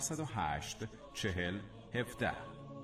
108 40 17.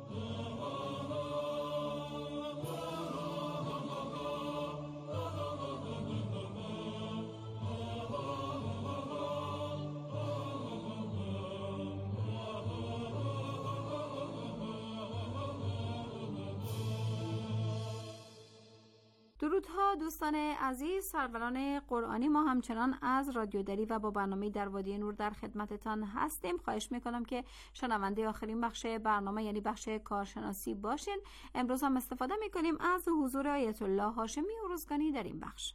درودها دوستان عزیز، سروران قرآنی، ما همچنان از رادیو دری و با برنامه در وادی نور در خدمتتان هستیم. خواهش میکنم که شنونده آخرین بخش برنامه یعنی بخش کارشناسی باشین. امروز هم استفاده میکنیم از حضور آیت الله هاشمی ارزگانی در این بخش.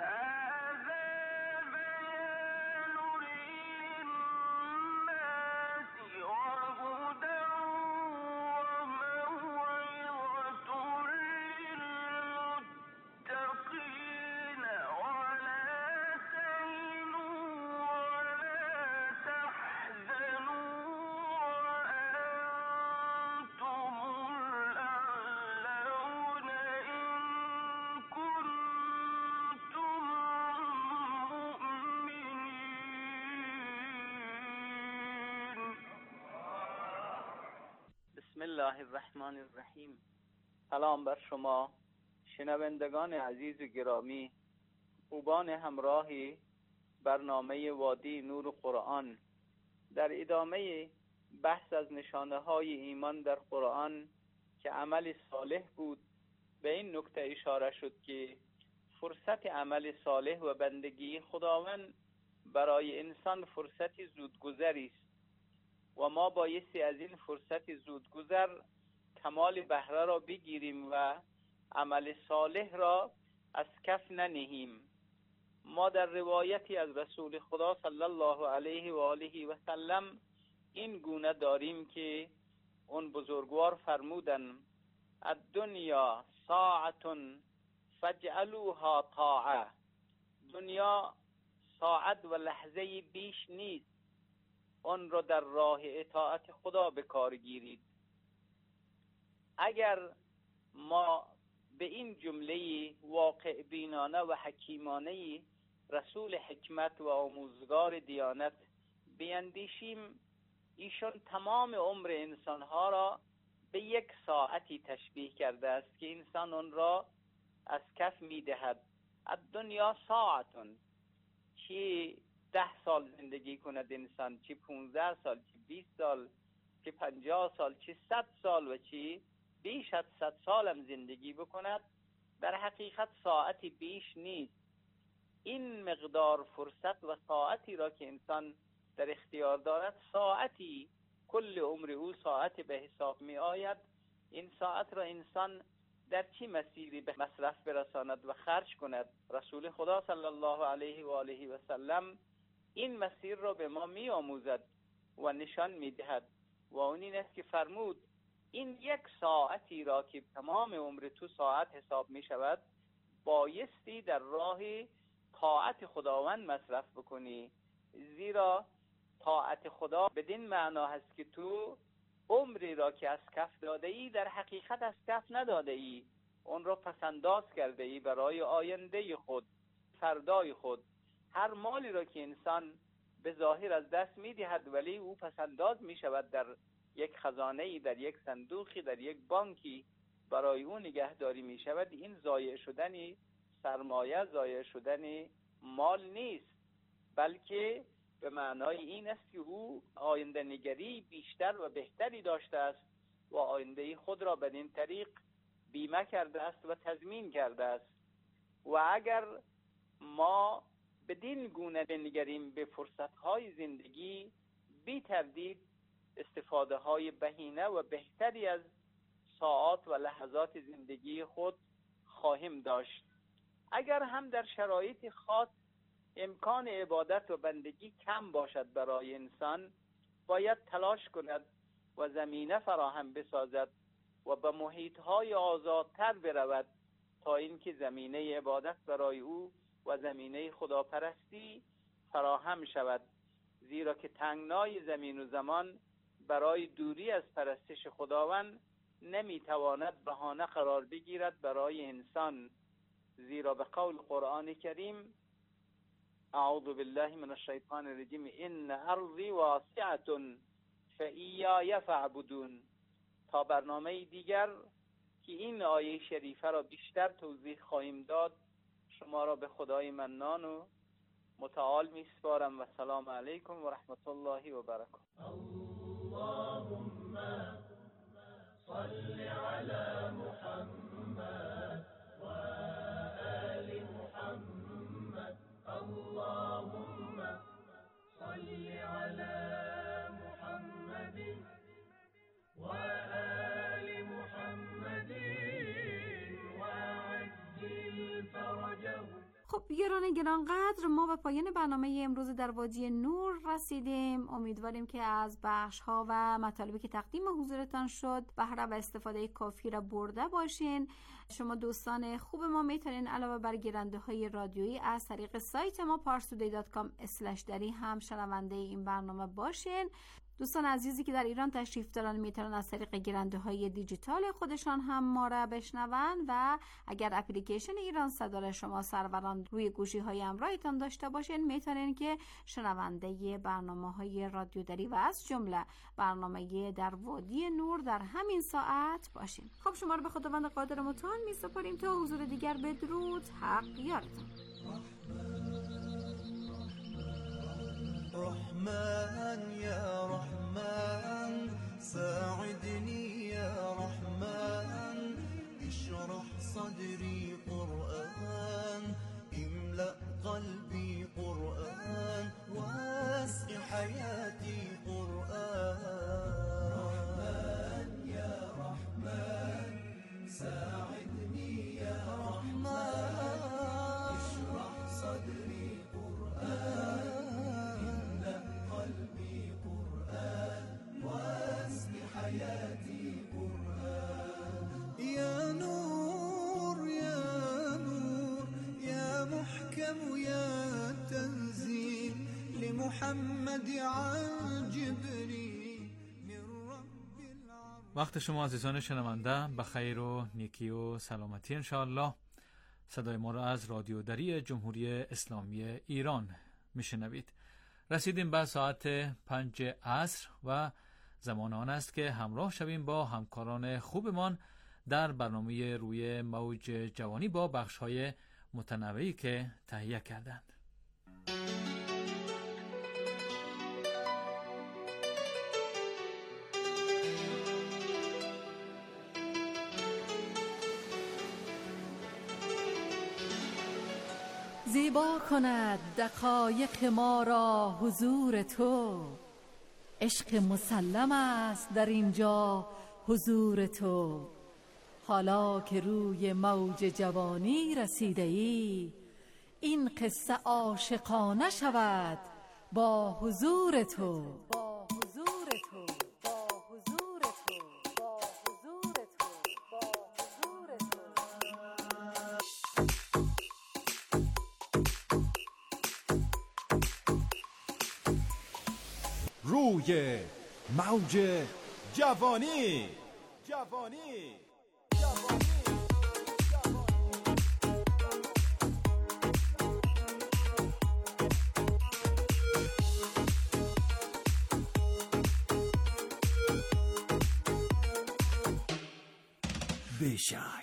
بسم الله الرحمن الرحیم. سلام بر شما شنوندگان عزیز و گرامی، خوبان همراهی برنامه وادی نور قرآن. در ادامه بحث از نشانه های ایمان در قرآن که عمل صالح بود، به این نکته اشاره شد که فرصت عمل صالح و بندگی خداوند برای انسان فرصت زودگذری است و ما بایستی از این فرصت زودگذر کمال بهره را بگیریم و عمل صالح را از کف ننهیم. ما در روایتی از رسول خدا صلی الله علیه و آله و سلم این گونه داریم که اون بزرگوار فرمودن: الدنیا ساعت فاجعلوها طاعه. دنیا ساعت و لحظه بیش نیست، اون را در راه اطاعت خدا به کار گیرید. اگر ما به این جمله واقع بینانه و حکیمانه رسول حکمت و آموزگار دیانت بیندیشیم، ایشان تمام عمر انسانها را به یک ساعتی تشبیه کرده است که انسان اون را از کف میدهد. الدنیا ساعتون، چی 10 سال زندگی کند انسان، چی 15 سال، چی 20 سال، چی 50 سال، چی 100 سال و چی بیش از 100 سال هم زندگی بکند، در حقیقت ساعتی بیش نیست. این مقدار فرصت و ساعتی را که انسان در اختیار دارد، ساعتی کل عمر او ساعت به حساب می آید. این ساعت را انسان در چی مسیری به مصرف برساند و خرج کند؟ رسول خدا صلی الله علیه و آله و سلم این مسیر را به ما می آموزد و نشان می دهد و اون این است که فرمود: این یک ساعتی را که تمام عمر تو ساعت حساب می شود، بایستی در راه طاعت خداوند مصرف بکنی، زیرا طاعت خدا بدین معنا هست که تو عمری را که از کف داده ای در حقیقت از کف نداده ای، اون را پسنداز کرده ای برای آینده خود، فردای خود. هر مالی را که انسان به ظاهر از دست می دهد ولی او پسنداز می شود در یک خزانه‌ای، در یک صندوقی، در یک بانکی برای او نگهداری می شود، این ضایع شدن سرمایه، ضایع شدن مال نیست، بلکه به معنای این است که او آینده نگری بیشتر و بهتری داشته است و آینده خود را بدین طریق بیمه کرده است و تضمین کرده است. و اگر ما بدین گونه بنگریم به فرصت‌های زندگی، بی تردید استفاده های بهینه و بهتری از ساعات و لحظات زندگی خود خواهیم داشت. اگر هم در شرایط خاص امکان عبادت و بندگی کم باشد برای انسان، باید تلاش کند و زمینه فراهم بسازد و به محیط‌های آزادتر برود تا اینکه زمینه عبادت برای او و زمینه خداپرستی فراهم شود، زیرا که تنگنای زمین و زمان برای دوری از پرستش خداوند نمیتواند بهانه قرار بگیرد برای انسان، زیرا به قول قرآن کریم: اعوذ بالله من الشیطان الرجیم ان ارضی واسعة فایای فاعبدون. تا برنامه دیگر که این آیه شریفه را بیشتر توضیح خواهیم داد، شما را به خدای منان و متعال میسپارم و سلام علیکم و رحمت الله و برکاته. اللهم صل علی محمد و آل محمد. اللهم صل علی محمد و آل محمد و عجل فرجهم. خب یاران گرانقدر، ما به پایان برنامه امروز در وادی نور رسیدیم. امیدواریم که از بخش‌ها و مطالبی که تقدیم حضورتان شد بهره و استفاده کافی را برده باشین. شما دوستان خوب ما میتونین علاوه بر گیرنده‌های رادیویی از طریق سایت ما parstoday.com/dari هم شنونده این برنامه باشین. دوستان عزیزی که در ایران تشریف دارن میتونن از طریق گیرنده‌های دیجیتال خودشان هم ما را بشنون و اگر اپلیکیشن ایران صدا را شما سروران روی گوشی‌های همراهتان داشته باشین میتونین که شنونده برنامه‌های رادیو دری و از جمله برنامه در وادی نور در همین ساعت باشین. خب شما رو به خداوند قادر متعال میسپاریم تا حضور دیگر. بدرود، حق یارتان. رحمن يا رحمن ساعدني يا رحمن اشرح صدري قرآن املأ قلبي قرآن واسق حياتي قرآن. رحمن يا رحمن ساعدني يا رحمن اشرح صدري قرآن حياتي قرآن. يا نور يا نور يا محكم يا تنزيل لمحمد عن جبريل من رب العالمين. وقت شما عزیزان شنونده به خیر و نیکی و سلامتی انشاءالله. صدای ما را از رادیو دری جمهوری اسلامی ایران میشنوید. رسیدیم به ساعت 5 عصر و زمان آن است که همراه شویم با همکاران خوبمان در برنامه روی موج جوانی با بخش‌های متنوعی که تهیه کردند. زیبا کند دقایق ما را حضور تو، عشق مسلم است در اینجا حضور تو. حالا که روی موج جوانی رسیده ای، این قصه عاشقانه شود با حضور تو. روی موج جوانی. بشک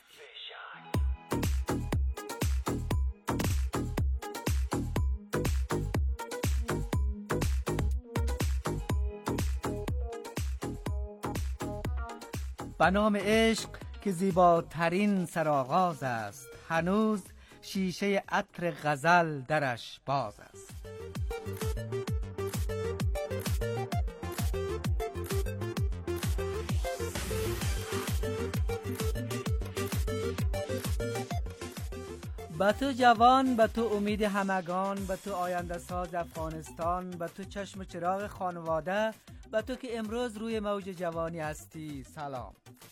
به نام عشق که زیباترین سرآغاز است، هنوز شیشه عطر غزل درش باز است. به تو جوان، به تو امید همگان، به تو آینده ساز افغانستان، به تو چشم چراغ خانواده، به تو که امروز روی موج جوانی هستی سلام.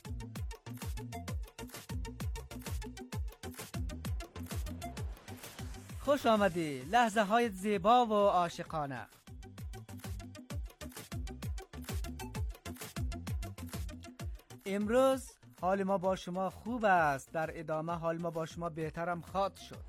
خوش آمدی، لحظه های زیبا و عاشقانه. امروز حال ما با شما خوب است، در ادامه حال ما با شما بهترم خواهد شد.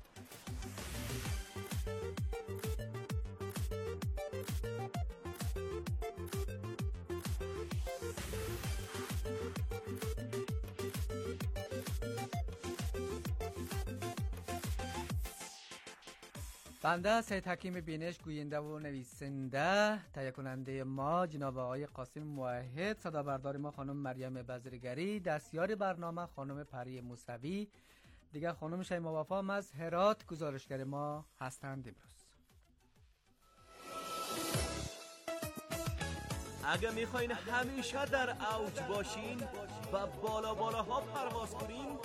بنده سید حکیم بینش، گوینده و نویسنده. تهیه کننده ما جناب آقای قاسم موحد، صدا بردار ما خانم مریم بزرگری، دستیار برنامه خانم پری موسوی، دیگه خانم شیما وفا هم از هرات گزارشگر ما هستند. امروز اگه میخواین همیشه در اوج باشین و بالاها پرواز کنین،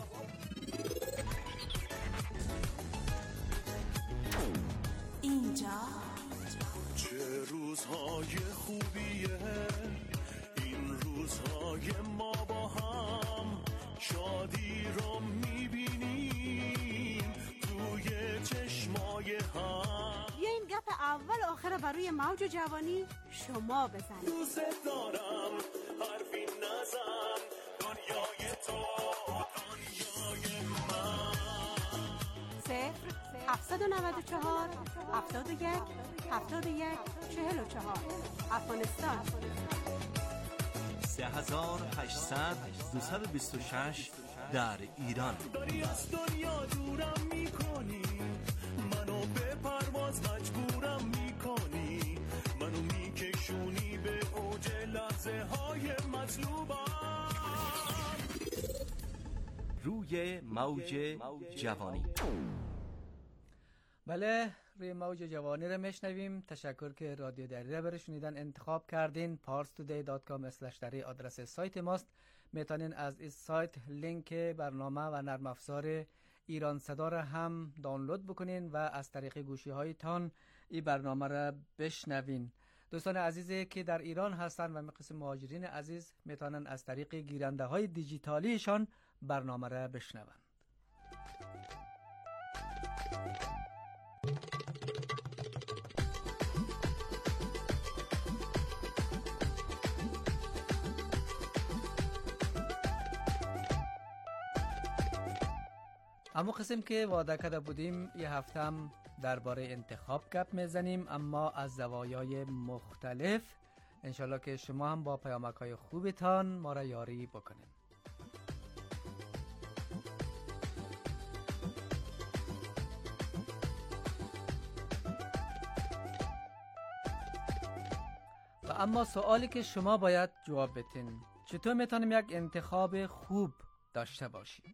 اینجا چه روزهای خوبیه این روزهای، ما با هم شادی رو میبینیم توی چشمای هم. بیاین گپ اول آخر بروی موج جوانی شما بزنید. دوست دارم حرفی نزن، دنیای تو دنیای من. 0-794 71 71 44 افغانستان. 3800 226 در ایران. داری از دنیا دورم میکنی، منو به پرواز مجبورم میکنی، منو میکشونی به اوج لحظه های مطلوبم. روی موج جوانی. بله، روی موج جوانی رو میشنویم. تشکر که رادیو دری رو برای شنیدن انتخاب کردین. parstoday.com/dari آدرس سایت ماست. میتونین از این سایت لینک برنامه و نرم افزار ایران صدا رو هم دانلود بکنین و از طریق گوشی هایتان این برنامه رو بشنوین. دوستان عزیزی که در ایران هستن و قسم مهاجرین عزیز میتونن از طریق گیرنده های دیجیتالیشان برنامه را بشنوند. اما قسم که وعده کرده بودیم یه هفته هم درباره انتخاب گپ میزنیم، اما از زوایای مختلف. انشالله که شما هم با پیامک‌های خوبتان ما را یاری بکنیم. و اما سوالی که شما باید جواب بدین، چطور میتونیم یک انتخاب خوب داشته باشیم؟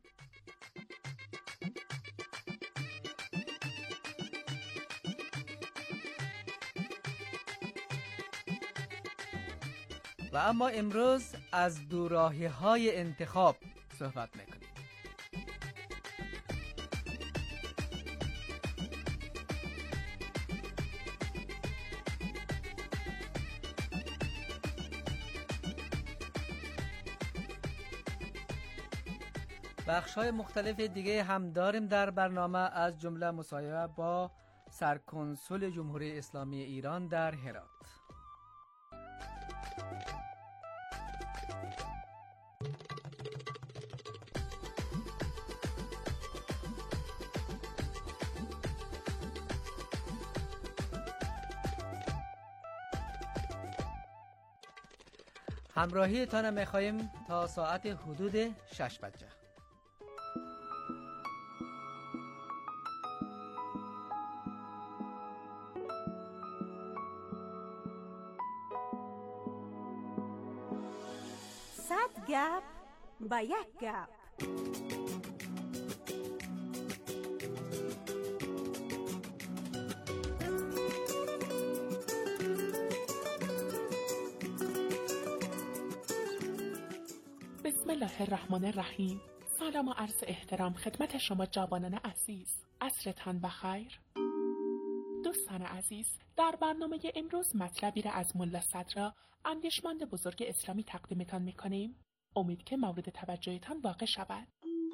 و اما امروز از دوراهی‌های انتخاب صحبت میکنیم. بخش‌های مختلف دیگه هم داریم در برنامه، از جمله مصاحبه با سرکنسول جمهوری اسلامی ایران در هرات. همراهی تانه میخواییم تا ساعت حدود 6 بجه. صد گپ با یک گپ. بسم الله الرحمن الرحیم. سلام و عرض احترام خدمت شما جوانان عزیز، عصرتان بخیر. دوستان عزیز، در برنامه امروز مطلبی را از ملا صدرا، اندیشمند بزرگ اسلامی تقدیمتان میکنیم. امید که مورد توجهتان واقع شود.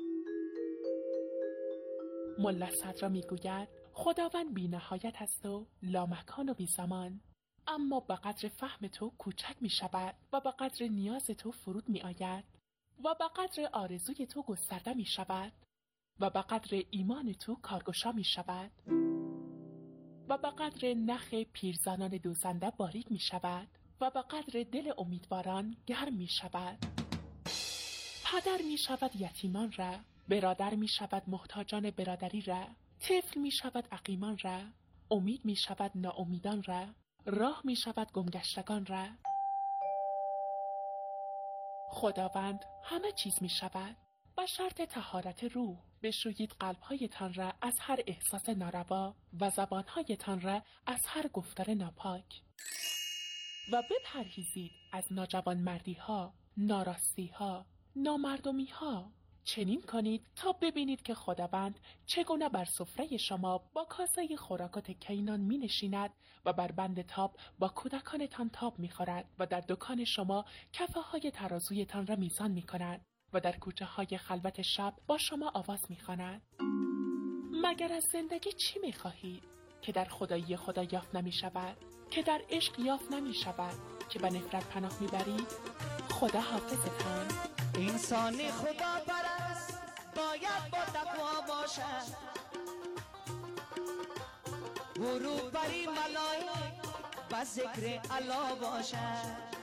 ملا صدرا میگوید خداوند بی نهایت است و لامکان و بی زمان، اما به قدر فهم تو کوچک می شود و به قدر نیاز تو فرود می آید و به قدر آرزوی تو گسترده می شود و به قدر ایمان تو کارگشا می شود و به قدر نخ پیرزنان دوزنده باریک می شود و به قدر دل امیدواران گرم می شود. پدر می شود یتیمان را، برادر می شود محتاجان برادری را، طفل می شود عقیمان را، امید می شود ناامیدان را، راه می شود گمگشتگان را. خداوند همه چیز می شود. با شرط طهارت روح بشویید قلب‌هایتان را از هر احساس ناروا و زبان‌هایتان را از هر گفتار ناپاک و بپرهیزید از ناجوانمردی‌ها، ناراستی-ها، نامردمی-ها. چنین کنید تا ببینید که خداوند چگونه بر سفره شما با کاسه خوراک و تکینان می نشیند و بر بند تاب با کودکانتان تاب می خورد و در دکان شما کفه های ترازویتان را میزان می کند و در کوچه های خلوت شب با شما آواز می خواند. مگر از زندگی چی می خواهید؟ که در خدایی خدا یافت نمی شود، که در عشق یافت نمی شود، که به نفرت پناه می برید. خدا حافظتان. انسانی خدا پرست باید با تقوا باشد، غروب بری ملائک و ذکر الله باشد.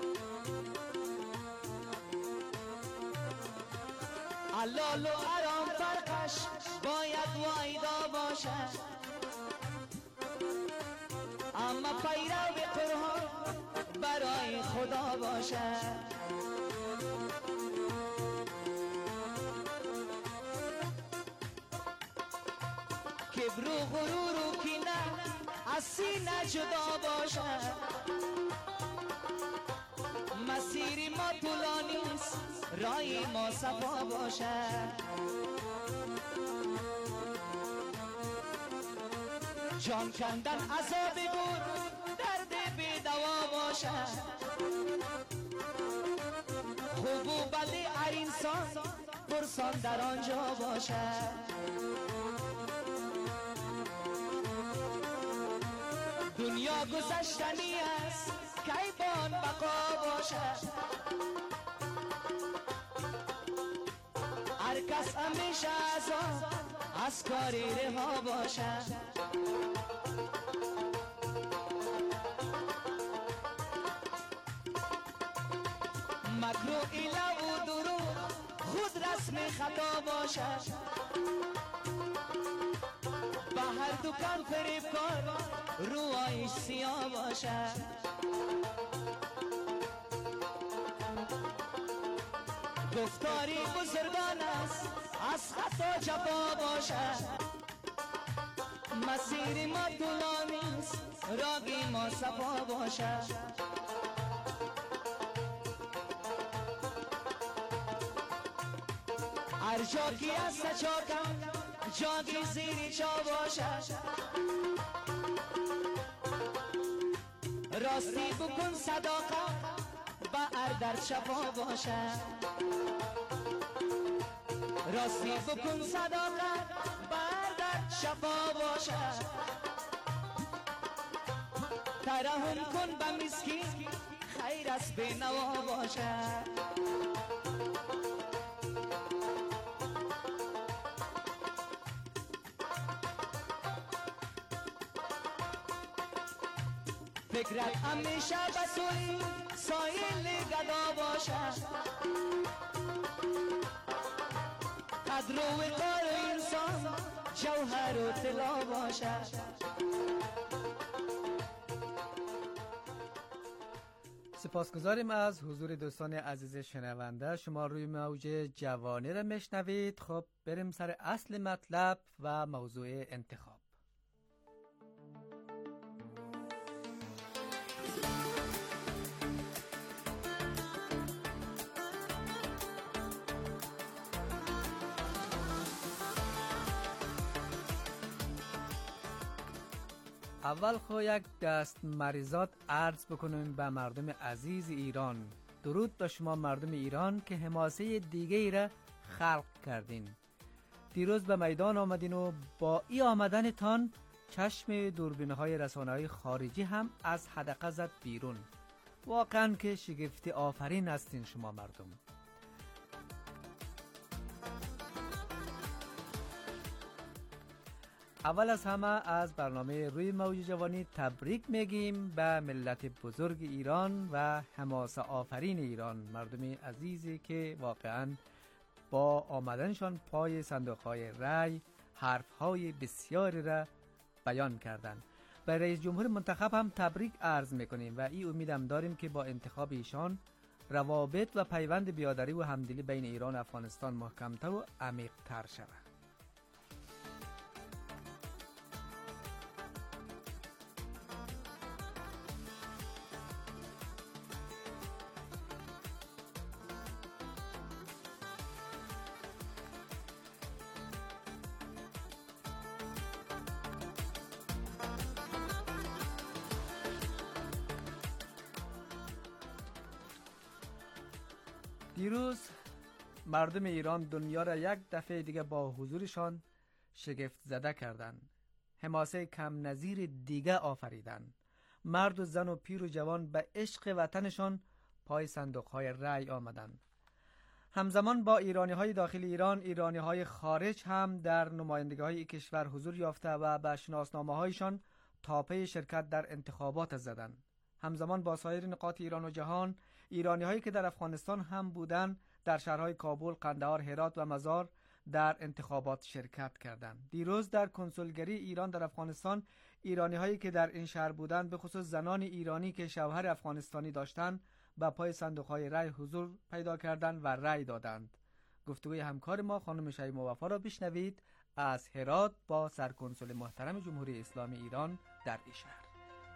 حلال و حرام فرقش باید وایدا باشد، اما پیرو قرآن برای خدا باشد. کبر و غرور و کینه از سینه جدا باشد، مسیر ما طولانی است، راه ما صفا باشد. جان کندن عذاب بود، درد بی دوا باشد. خوب و بد هر انسان پرسان در آنجا باشد. دنیا گذشتنی است، کیبان بقا باشد. هر کس همیشه از کاری رها باشد. مکر و حیله و دروغ خود رسم خطا باشد. به هر دکان فریب کار روایش سیاه باشد. گفتاری بزرگان است، از خطا جفا باشد. مسیر ما طولانی است، راه ما صفا باشد. هر جا کی است چاکم جاگی زیر چا باشد. راستی بکن صداقت با هر در شفا باشد. راستی بکن صداقت با هر در شفا باشد. ترحم کن به مسکین خیر است به نوا باشد. فکرت همیشه بسوی سایل گدا باشد. قدر و وقار انسان جوهر و طلا باشد. سپاسگزاریم از حضور دوستان عزیز شنونده. شما روی موج جوانی را میشنوید. خب بریم سر اصل مطلب و موضوع انتخاب. اول خو یک دست مریضات عرض بکنیم به مردم عزیز ایران. درود به شما مردم ایران که حماسه دیگه ای را خلق کردین. دیروز به میدان آمدین و با ای آمدنتان چشم دوربین‌های رسانه‌های خارجی هم از حدقه زد بیرون. واقعا که شگفتی آفرین هستین شما مردم. اول از همه از برنامه روی موج جوانی تبریک میگیم به ملت بزرگ ایران و حماسه آفرین ایران، مردم عزیزی که واقعا با آمدنشان پای صندوق‌های رای حرف‌های بسیاری را بیان کردند. به رئیس جمهور منتخب هم تبریک عرض میکنیم و این امیدم داریم که با انتخاب ایشان روابط و پیوند بیادری و همدلی بین ایران و افغانستان محکمتر و عمیق‌تر شود. دیروز مردم ایران دنیا را یک دفعه دیگه با حضورشان شگفت زده کردند. حماسه کم نظیر دیگه آفریدند. مرد و زن و پیر و جوان به عشق وطنشان پای صندوق‌های رأی آمدند. همزمان با ایرانی‌های داخل ایران، ایرانی‌های خارج هم در نمایندگی‌های کشور حضور یافته و به شناسنامه‌هایشان تاپه شرکت در انتخابات زدند. همزمان با سایر نقاط ایران و جهان، ایرانی‌هایی که در افغانستان هم بودند در شهرهای کابل، قندهار، هرات و مزار در انتخابات شرکت کردند. دیروز در کنسولگری ایران در افغانستان، ایرانی‌هایی که در این شهر بودند، به خصوص زنان ایرانی که شوهر افغانستانی داشتند، به پای صندوق‌های رای حضور پیدا کردند و رای دادند. گفتگوی همکار ما خانم شیما وفا را بشنوید از هرات با سرکنسول محترم جمهوری اسلامی ایران در این شهر.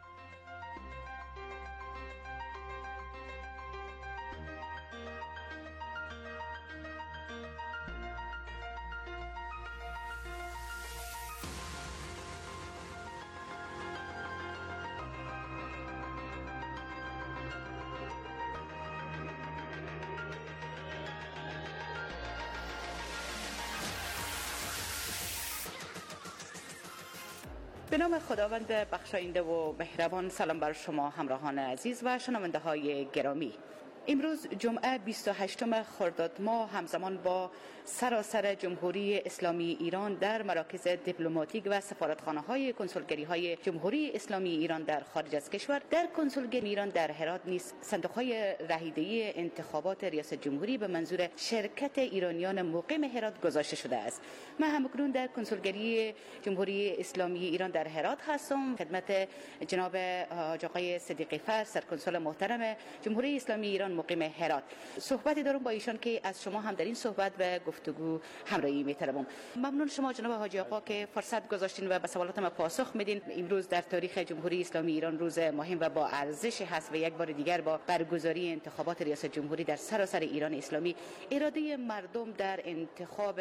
به نام خداوند بخشاینده و مهربان، سلام بر شما همراهان عزیز و شنونده های گرامی. امروز جمعه 28 خرداد ماه همزمان با سراسر جمهوری اسلامی ایران در مراکز دیپلماتیک و سفارتخانه‌های کنسولگری‌های جمهوری اسلامی ایران در خارج از کشور، در کنسولگری ایران در هرات نیز صندوق‌های رای‌دهی انتخابات ریاست جمهوری به منظور شرکت ایرانیان مقیم هرات گذاشته شده است. من همکنون در کنسولگری جمهوری اسلامی ایران در هرات هستم خدمت جناب حاج آقای صدیقی فر، سرکنسول محترم جمهوری اسلامی ایران مقیم هرات. صحبتی دارم با ایشان که از شما هم در این صحبت و گفتگو همراهی می‌طلبم. ممنون شما جناب حاجی آقا که فرصت گذاشتین و به سوالاتم پاسخ میدین. امروز در تاریخ جمهوری اسلامی ایران روز مهم و با ارزش هست و یک بار دیگر با برگزاری انتخابات ریاست جمهوری در سراسر ایران اسلامی اراده مردم در انتخاب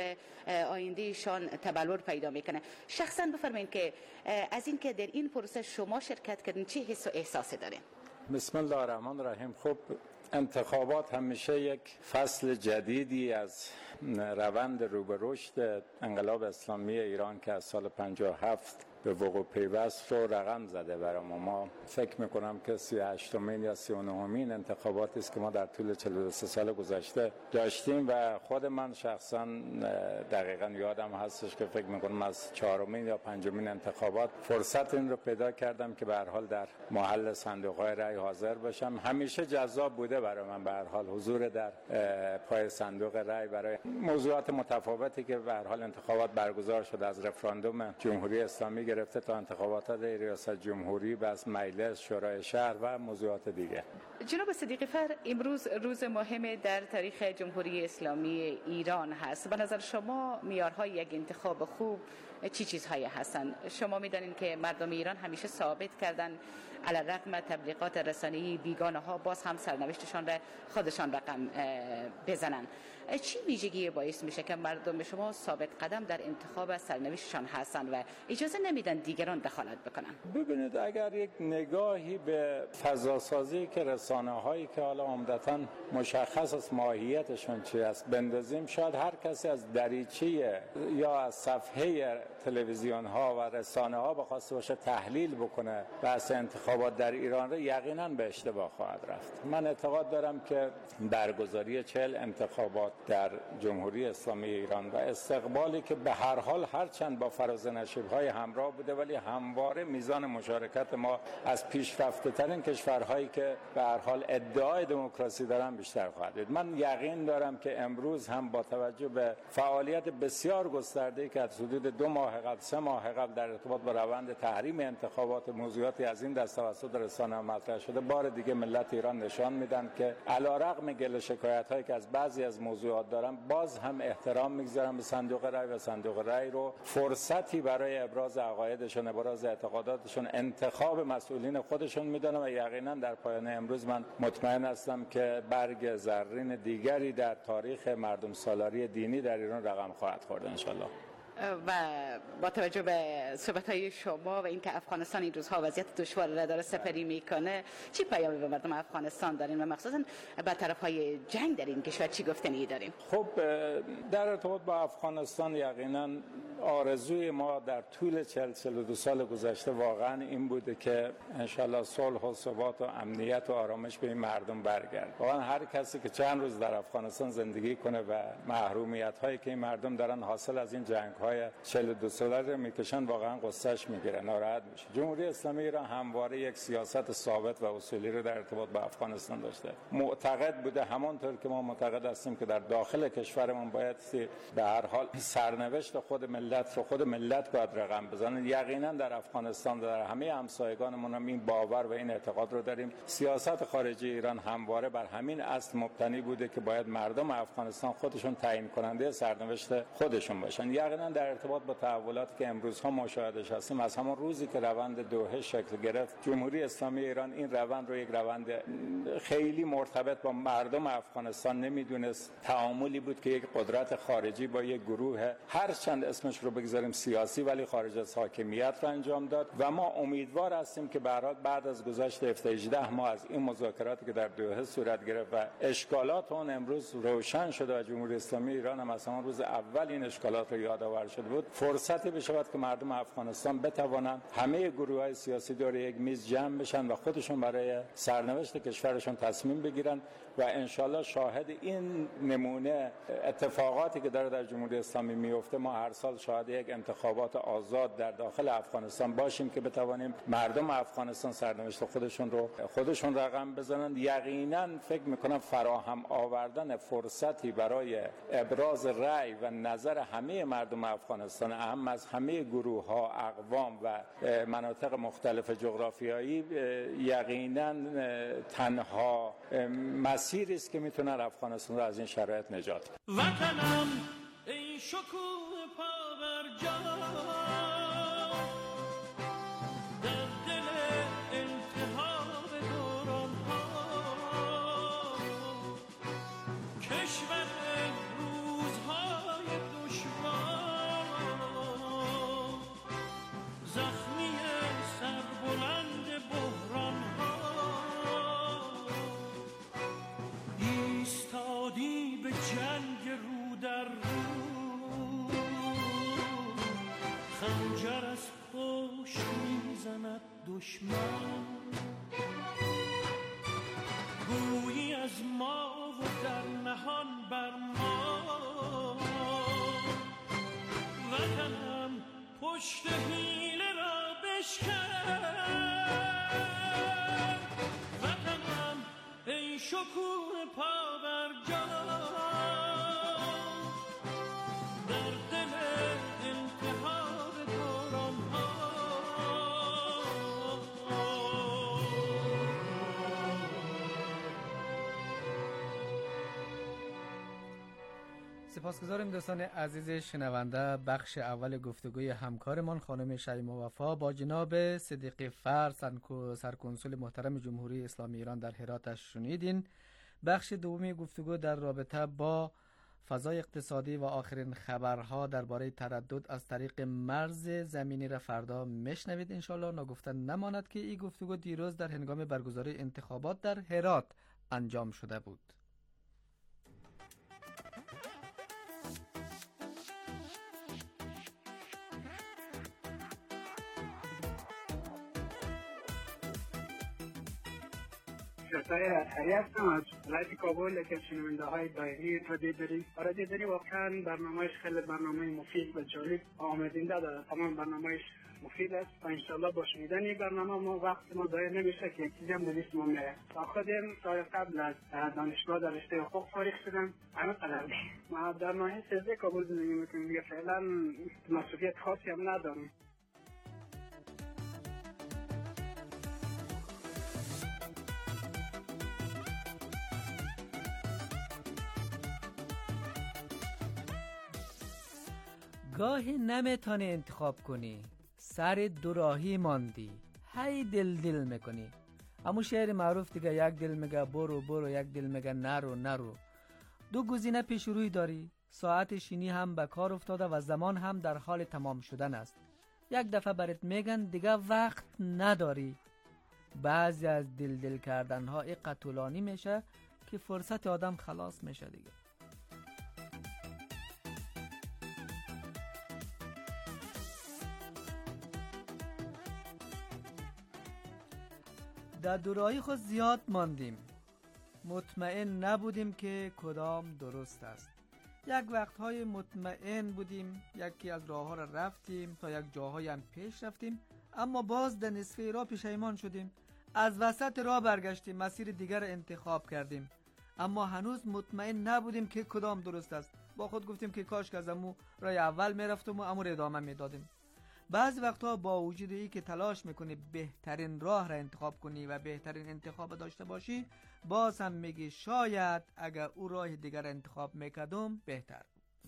آیندهشان تبلور پیدا میکنه. شخصا بفرمایید که از این که در این پروسه شما شرکت کردین چه حس و احساسی دارین؟ بسم الله الرحمن الرحیم. خب انتخابات همیشه یک فصل جدیدی از روند رو به رشد انقلاب اسلامی ایران که از سال 57 به وقوع پیوست رو رقم زده برای ما. فکر میکنم که 38مین یا 39مین انتخاباتی است که ما در طول 43 سال گذشته داشتیم و خود من شخصا دقیقاً یادم هستش که فکر میکنم از 4مین یا 5مین انتخابات فرصت این رو پیدا کردم که به هر حال در محل صندوق‌های رای حاضر باشم. همیشه جذاب بوده برای من به هر حال حضور در پای صندوق رای برای موضوعات متفاوتی که به هر حال انتخابات برگزار شده، از رفراندوم جمهوری اسلامی گرفته تا انتخابات ریاست جمهوری، بس مجلس، شورای شهر و موضوعات دیگه. جناب صدیقی فر، امروز روز مهم در تاریخ جمهوری اسلامی ایران هست. به نظر شما معیارهای یک انتخاب خوب چی چیزهایی هستند؟ شما می‌دانید که مردم ایران همیشه ثابت کردن علی‌رغم تبلیغات رسانه‌ای بیگانه ها باز هم سرنوشتشان را خودشان رقم بزنن. چی ویژگی باعث میشه که مردم شما ثابت قدم در انتخاب سرنوشتشان هستند و اجازه نمیدن دیگران دخالت بکنن؟ ببینید، اگر یک نگاهی به فضاسازی که رسانه‌هایی که حالا عمدتاً مشخص است ماهیتشون چی است بندازیم، شاید هر کسی از دریچه یا از صفحه تلویزیون ها و رسانه ها بخواسته باشه تحلیل بکنه بحث انتخابات در ایران را یقینا به اشتباه خواهد رفت. من اعتقاد دارم که برگزاری 40 انتخابات در جمهوری اسلامی ایران و استقبالی که به هر حال هرچند با فراز و نشیب‌های همراه بوده ولی همواره میزان مشارکت ما از پیشرفته ترین کشورهایی که به هر حال ادعای دموکراسی دارن بیشتر خواهد بود. من یقین دارم که امروز هم با توجه به فعالیت بسیار گسترده‌ای که از حدود 2 ماه ماه قبل 3 ماه قبل در ارتباط با روند تحریم انتخابات موضوعاتی از این دست توسط رسانه‌ها مطرح شده، بار دیگه ملت ایران نشان میدن که علیرغم گله شکایت‌هایی که از بعضی از موضوعات دارن، باز هم احترام میگذارن به صندوق رای و صندوق رای رو فرصتی برای ابراز عقایدشون، ابراز اعتقاداتشون، انتخاب مسئولین خودشون میدونن و یقینا در پایان امروز من مطمئن هستم که برگ زرین دیگری در تاریخ مردم سالاری دینی در ایران رقم خواهد خورد ان شاء الله. و با توجه به صحبت‌های شما و اینکه افغانستان این روزها وضعیت دشواری را داره سپری میکنه، چی پیامی به مردم افغانستان دارین و مخصوصا به طرف‌های جنگ در این کشور چی گفتنی دارین؟ خب در ارتباط با افغانستان یقینا آرزوی ما در طول 42 سال گذشته واقعا این بوده که انشالله صلح و ثبات و امنیت و آرامش به این مردم برگرد. واقعا هر کسی که چند روز در افغانستان زندگی کنه و محرومیت هایی که این مردم دارن حاصل از این جنگ های 42 ساله رو میکشن واقعا قصهش میگیره، ناراحت میشه. جمهوری اسلامی ایران همواره یک سیاست ثابت و اصولی رو در ارتباط با افغانستان داشته. معتقد بوده همانطور که ما معتقد هستیم که در داخل کشورمون باید به هر حال سرنوشت خود ملت باید رقم بزنن. یقینا در افغانستان در همه همسایگانمون هم این باور و این اعتقاد رو داریم. سیاست خارجی ایران همواره بر همین اصل مبتنی بوده که باید مردم افغانستان خودشون تعیین کننده سرنوشت خودشون باشن. یقینا در ارتباط با تحولاتی که امروز ها مشاهدهش هستیم، از همون روزی که روند دوحه شکل گرفت، جمهوری اسلامی ایران این روند رو یک روند خیلی مرتبط با مردم افغانستان نمیدونست. تعاملی بود که یک قدرت خارجی با یک گروه هرچند اسمش رو بگذاریم سیاسی ولی خارج از حاکمیت رو انجام داد و ما امیدوار هستیم که به هر حال بعد از گذشت 18 ماه از این مذاکراتی که در دوحه صورت گرفت و اشکالات اون امروز روشن شده و جمهوری اسلامی ایران هم از همون روز اول این اشکالات رو یادآور شده بود، فرصتی بشود که مردم افغانستان بتوانند همه گروه‌های سیاسی دور یک میز جمع بشن و خودشون برای سرنوشت کشورشون تصمیم بگیرن و انشالله شاهد این نمونه اتفاقاتی که داره در جمهوری اسلامی میفته ما هر سال شاهد یک انتخابات آزاد در داخل افغانستان باشیم که بتوانیم مردم افغانستان سرنوشت خودشون رقم بزنند. یقینا فکر میکنم فراهم آوردن فرصتی برای ابراز رأی و نظر همه مردم افغانستان، اهم از همه گروه‌ها، اقوام و مناطق مختلف جغرافیایی، یقینا تنها مسیری است که میتونه افغانستان رو از این شرایط نجات بده. وطنم ای شکوه پاورجان، در دل التهاب دوران‌ها، کشور روزهای دشوار، زخمی سربلند بحران‌ها، ایستادی به جنگ رو در رو، خنجر از پشت میزند دشمن، گویی از ما و در نهان بر ما، وطنم پشت حیله را بشکن، وطنم ای شکوه پاورجان، در دل التهاب دوران‌ها. سپاسگزاریم دوستان عزیز شنونده. بخش اول گفتگوی همکارمان خانم شیما وفا با جناب صدیقی فر، سرکنسول محترم جمهوری اسلامی ایران در هرات شنیدین. بخش دومی گفتگو در رابطه با فضای اقتصادی و آخرین خبرها درباره تردد از طریق مرز زمینی را فردا میشنوید انشالله. ناگفته نماند که این گفتگو دیروز در هنگام برگزاری انتخابات در هرات انجام شده بود. شتای اطهری هستم از ولایت کابل، که شنونده های دایمی رادیو داری واقعا برنامهش خیلی برنامه مفید و جالب آمدینده داره. تمام برنامهش مفید است و انشالله با شنیدن این برنامه ما وقت ما ضایع نمیشه که چیزی هم به دست ما میره. تا خودم سال قبل از دانشگاه در رشته حقوق فارغ شدم. همه قدر ما در ناحیه 13 کابل زندگی میکنیم دیگه، فعلا مسئولیت خاصی هم ندارم. گاهی نمیتونی انتخاب کنی، سر دوراهی ماندی، هی دل میکنی. همون شعر معروف دیگه، یک دل میگه برو برو، یک دل میگه نرو نرو. دو گزینه پیش روی داری، ساعت شینی هم به کار افتاده و زمان هم در حال تمام شدن است. یک دفعه برات میگن دیگه وقت نداری. بعضی از دل کردن ها اینقدر طولانی میشه که فرصت آدم خلاص میشه دیگه. در دوراهی خود زیاد ماندیم، مطمئن نبودیم که کدام درست است. یک وقتهای مطمئن بودیم، یکی از راه ها را رفتیم، تا یک جاهای هم پیش رفتیم، اما باز در نصف راه پشیمان شدیم. از وسط راه برگشتیم، مسیر دیگر را انتخاب کردیم، اما هنوز مطمئن نبودیم که کدام درست است. با خود گفتیم که کاش که از امو راه اول میرفتم و امو را ادامه میدادیم. بعض وقتها با وجود این که تلاش میکنی بهترین راه را انتخاب کنی و بهترین انتخاب داشته باشی، باز هم میگی شاید اگر او راه دیگر انتخاب میکردم بهتر.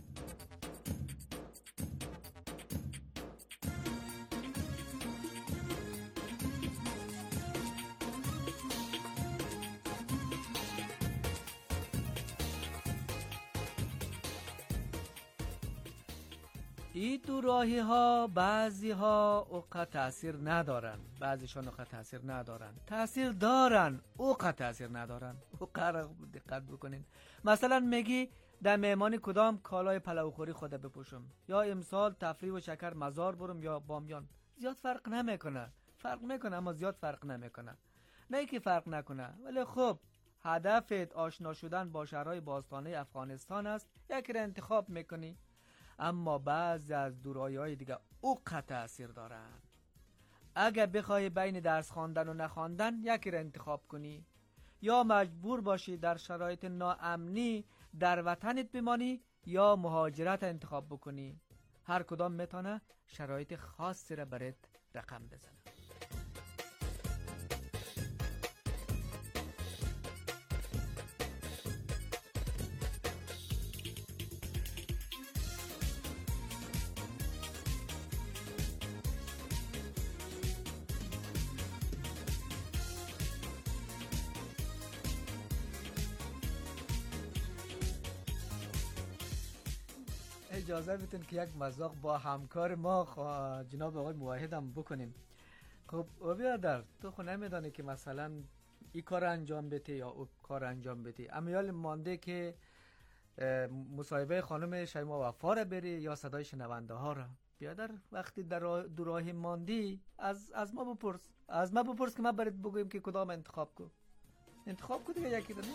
این دو راهی ها بعضی ها اوقات تأثیر ندارن، بعضیشان اوقات تأثیر ندارن، تأثیر دارن اوقات تأثیر ندارن. اوقات دقت بکنین. مثلا میگی در مهمانی کدام کالای پلوخوری خود بپوشم، یا امسال تفریح و شکر مزار برم یا بامیان. زیاد فرق نمیکنه، فرق میکنه اما زیاد فرق نمیکنه. نه که فرق نکنه، ولی خب هدفت آشنا شدن با شهرهای باستانی افغانستان است، یکی را انتخاب میکنی. اما بعضی از دورایی‌های دیگه اوقات تأثیر دارن. اگر بخوای بین درس خواندن و نخواندن یکی را انتخاب کنی، یا مجبور باشی در شرایط ناامنی در وطنت بمانی یا مهاجرت انتخاب بکنی، هر کدام میتونه شرایط خاصی را برات رقم بزنه. اجازه بدین که یک مذاق با همکار ما جناب آقای موحد هم بکنیم. خب برادر، تو خو نمیدانی که مثلا این کار انجام بده یا او کار انجام بده، امیال مانده که مصاحبه خانم شیما وفا را بری یا صدای شنونده ها را. برادر وقتی در دوراهی ماندی از ما بپرس که ما برات بگویم که کدام انتخاب کو دیگه، یکی رو نه.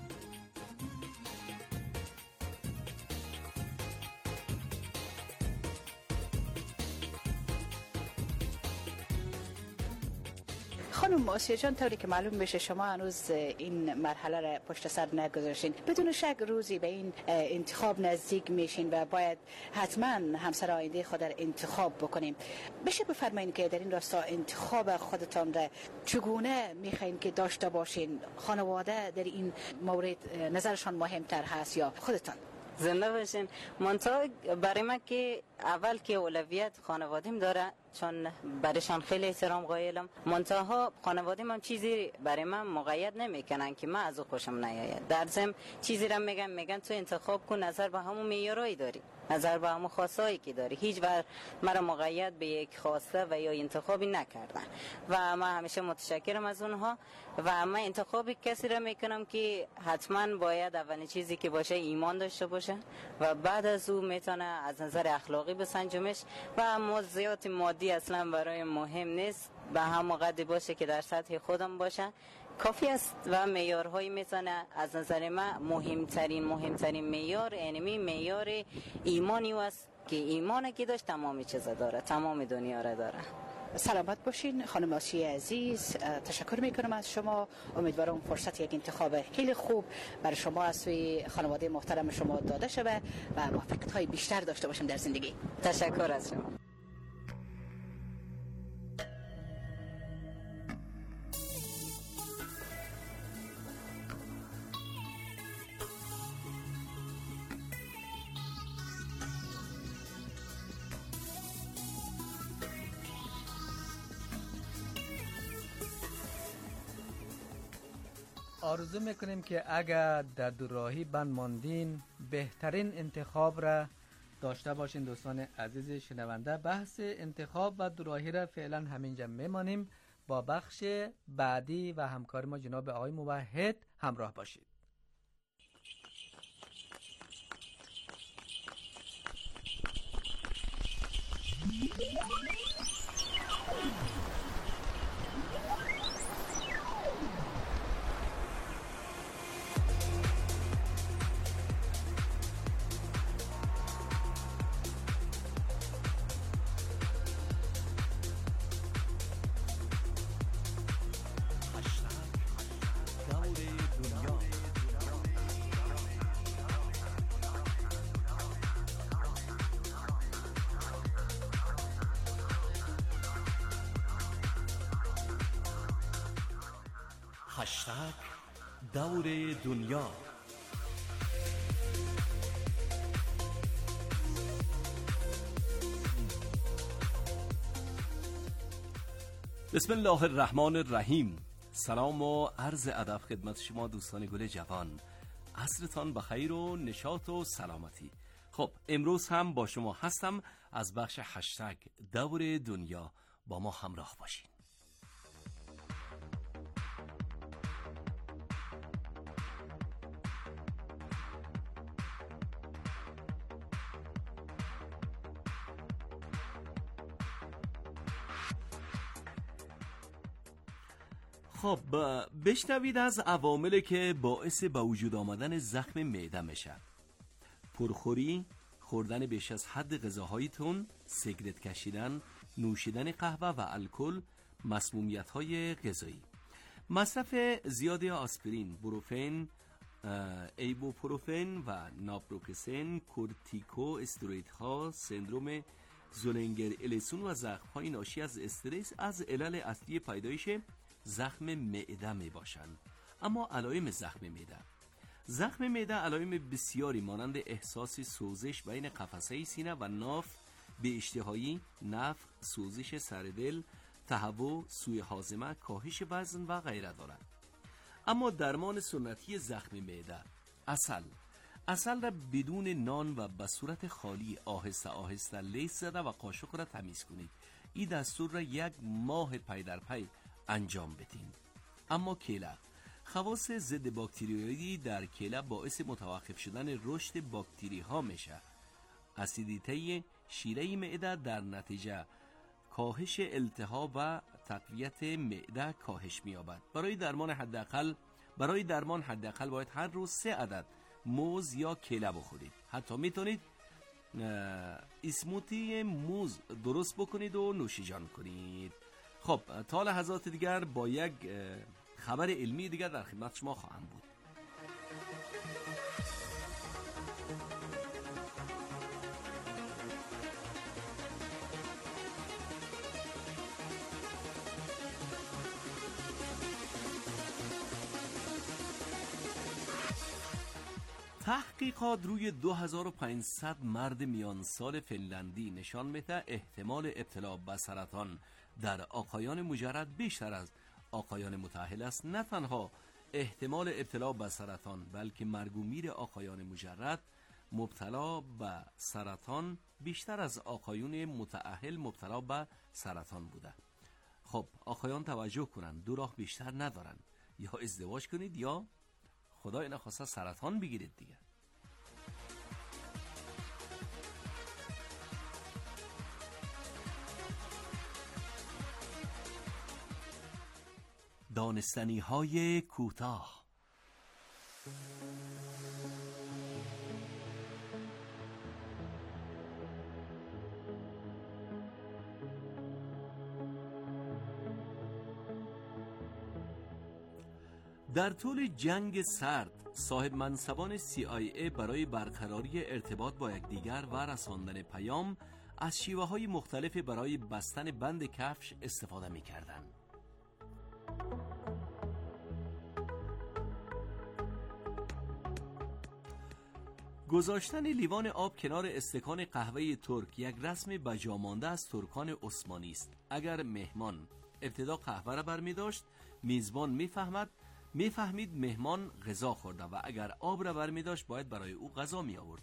خانم آسیا جان، طوری که معلوم بشه شما هنوز این مرحله را پشت سر نگذاشتین. بدون شک روزی به این انتخاب نزدیک میشین و باید حتما همسر آینده خود را انتخاب بکنیم. بشه بفرمایید که در این راستا انتخاب خودتان را چگونه میخواین که داشته باشین؟ خانواده در این مورد نظرشان مهمتر هست یا خودتان؟ زنده باشین. منطقه برای من که اول که اولویت خانوادیم داره، چون برایشان خیلی احترام قائلم. منتها خانوادیم هم چیزی برای من مقید نمیکنن که من از او خوشم نیاید. در ضمن چیزی را میگن تو انتخاب کن، نظر به همون معیارایی داری، نظر به همون خواستایی که داری. هیچ وقت مرا مقید به یک خواسته و یا انتخابی نکردن و من همیشه متشکرم از اونها. و من انتخاب کسی را میکنم که حتما باید اولین چیزی که باشه ایمان داشته باشه و بعد از او میتونه از نظر اخلاقی بسنجمش و موضوعات مادی اصلا برای مهم نیست، به هم قدری باشه که در سطح خودم باشه کافی است. و معیارهایی میتونه از نظر من مهمترین معیار، یعنی معیار ایمانی است که ایمان که داشت تمام چیزا داره، تمام دنیا را داره. سلامت باشین خانم آسیه عزیز، تشکر میکنم از شما. امیدوارم فرصت یک انتخاب خیلی خوب برای شما از سوی خانواده محترم شما داده شود و موفقیت های بیشتر داشته باشیم در زندگی. تشکر از شما. آرزو میکنیم که اگر در دوراهی بند ماندین بهترین انتخاب را داشته باشین. دوستان عزیز شنونده، بحث انتخاب و دوراهی را فعلا همینجا میمانیم. با بخش بعدی و همکار ما جناب آقای موحد همراه باشید. هشتگ دور دنیا. بسم الله الرحمن الرحیم. سلام و عرض ادب خدمت شما دوستان گل جوان. عصرتان بخیر و نشاط و سلامتی. خب امروز هم با شما هستم از بخش هشتگ دور دنیا. با ما همراه باشین. خب بشنوید از عواملی که باعث به وجود آمدن زخم معده میشه. پرخوری، خوردن بیش از حد غذاهای تند، سیگرت کشیدن، نوشیدن قهوه و الکل، مسمومیت‌های غذایی، مصرف زیاد آسپرین، بروفن، ایبوپروفن و ناپروکسن، کورتیکو استروئیدها، سندروم زولنگر السون و زخم‌های ناشی از استرس از علل اصلی پیدایش زخم معده می باشند. اما علائم زخم معده علائم بسیاری مانند احساس سوزش بین قفسه سینه و ناف، به اشتهایی، نفخ، سوزش سردل، تهوع، سوء هاضمه، کاهش وزن و غیره دارد. اما درمان سنتی زخم معده، عسل را بدون نان و به صورت خالی آهسته آهسته لیس زده و قاشق را تمیز کنید. این دستور را 1 ماه پی در پی انجام بدین. اما کله، خواص ضد باکتریایی در کله باعث متوقف شدن رشد باکتری ها میشه. اسیدیته شیره معده در نتیجه کاهش التهاب و تقویت معده کاهش می‌یابد. برای درمان حداقل باید هر روز 3 عدد موز یا کله بخورید. حتی میتونید اسموتی موز درست بکنید و نوشیجان کنید. خب تا لحظات دیگر با یک خبر علمی دیگر در خدمت شما خواهم بود. تحقیقات روی 2500 مرد میان سال فنلندی نشان میده احتمال ابتلا به سرطان در آقایان مجرد بیشتر از آقایان متأهل است. نه تنها احتمال ابتلا به سرطان بلکه مرگ و میر آقایان مجرد مبتلا به سرطان بیشتر از آقایون متأهل مبتلا به سرطان بوده. خب آقایان توجه کنند، 2 راه بیشتر ندارن، یا ازدواج کنید یا خدای نخواسته سرطان بگیرید دیگه. دانستنی های کوتاه. در طول جنگ سرد صاحب منصبان CIA برای برقراری ارتباط با یکدیگر و رساندن پیام از شیوه‌های مختلف برای بستن بند کفش استفاده می‌کردند. گذاشتن لیوان آب کنار استکان قهوه ترک یک رسم بجامانده از ترکان عثمانی است. اگر مهمان ابتدا قهوه را برمی‌داشت، میزبان میفهمید مهمان غذا خورده و اگر آب را برمی‌داشت باید برای او غذا می‌آورد.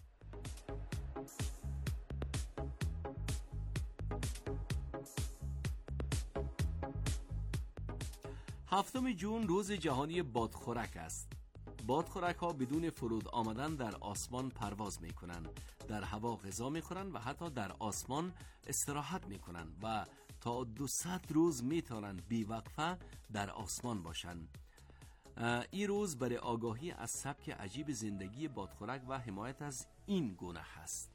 هفتم جون روز جهانی بادخورک است. بادخورک ها بدون فرود آمدن در آسمان پرواز می کنند، در هوا غذا می خورند و حتی در آسمان استراحت می کنند و تا 200 روز می توانند بی‌وقفه در آسمان باشند. این روز برای آگاهی از سبک عجیب زندگی بادخورک و حمایت از این گونه است.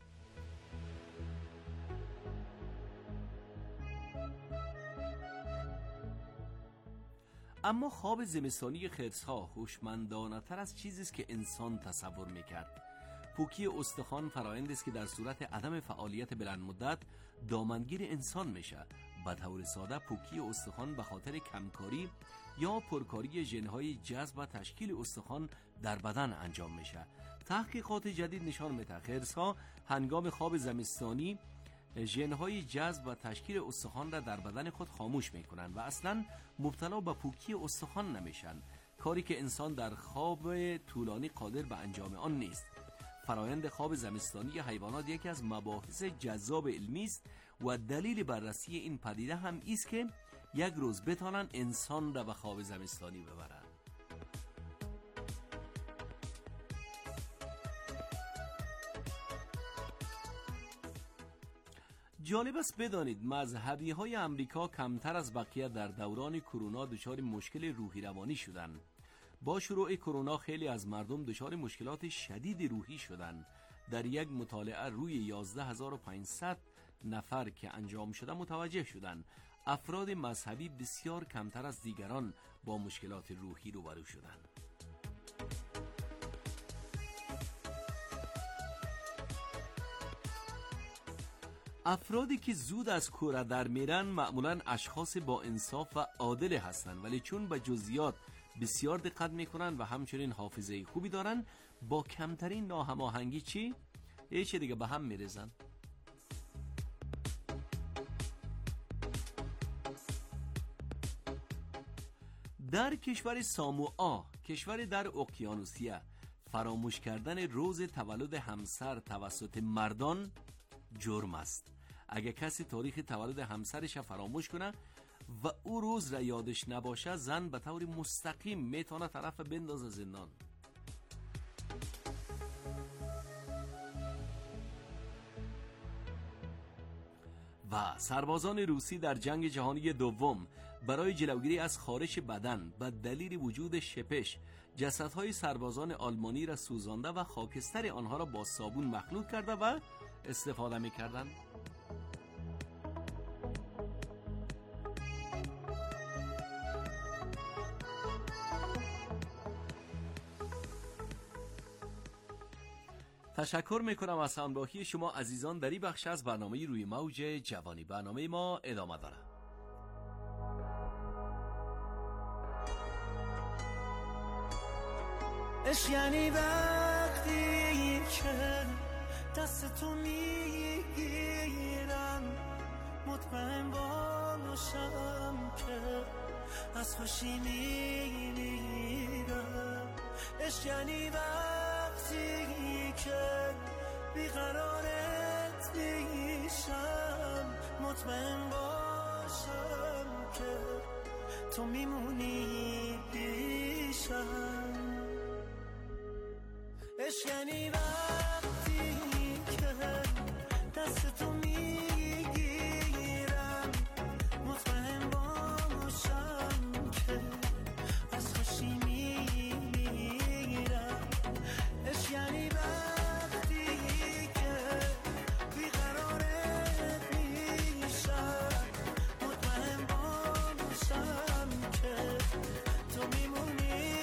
اما خواب زمستانی خرس‌ها هوشمندانه‌تر از چیزی است که انسان تصور می‌کرد. پوکی استخوان فرآیندی است که در صورت عدم فعالیت بلند مدت دامنگیر انسان میشه. به طور ساده پوکی استخوان به خاطر کمکاری یا پرکاری ژن‌های جذب و تشکیل استخوان در بدن انجام میشه. تحقیقات جدید نشان میده خرس‌ها هنگام خواب زمستانی ژن‌های جذب و تشکیل استخوان را در بدن خود خاموش می‌کنند و اصلاً مبتلا به پوکی استخوان نمیشن، کاری که انسان در خواب طولانی قادر به انجام آن نیست. فرایند خواب زمستانی حیوانات یکی از مباحث جذاب علمی است و دلیل بررسی این پدیده هم است که یک روز بتوانند انسان را به خواب زمستانی ببرند. جالب است بدانید مذهبی های امریکا کمتر از بقیه در دوران کرونا دچار مشکل روحی روانی شدند. با شروع کرونا خیلی از مردم دچار مشکلات شدید روحی شدند. در یک مطالعه روی 11500 نفر که انجام شده متوجه شدند افراد مذهبی بسیار کمتر از دیگران با مشکلات روحی روبرو شدند. افرادی که زود از کوره در میرن معمولاً اشخاص با انصاف و عادل هستند، ولی چون به جزئیات بسیار دقت میکنن و همچنین حافظه خوبی دارن، با کمترین ناهماهنگی یه چی دیگه به هم میریزن. در کشور ساموآ، کشور در اقیانوسیه، فراموش کردن روز تولد همسر توسط مردان جرم است. اگه کسی تاریخ تولد همسرش فراموش کنه و او روز را یادش نباشه، زن به طور مستقیم میتونه طرف بندازه زندان. و سربازان روسی در جنگ جهانی دوم برای جلوگیری از خارش بدن به دلیل وجود شپش جسدهای سربازان آلمانی را سوزانده و خاکستر آنها را با صابون مخلوط کرده و استفاده می‌کردند. تشکر میکنم از همراهی شما عزیزان در این بخش از برنامه روی موج جوانی. برنامه ما ادامه داره. عشق یعنی وقتی که دست تو میگیرم، مطمئن باشم که از خوشی میمیرم. عشق یعنی وقتی که بیقرارت میشم، مطمئن باشم که تو میمونی پیشم. عشق یعنی وقتی که دست تو میگیرم، مطمئن باشم که از خوشی میمیرم. عشق یعنی وقتی که بیقرارت میشم، مطمئن باشم که تو میمونی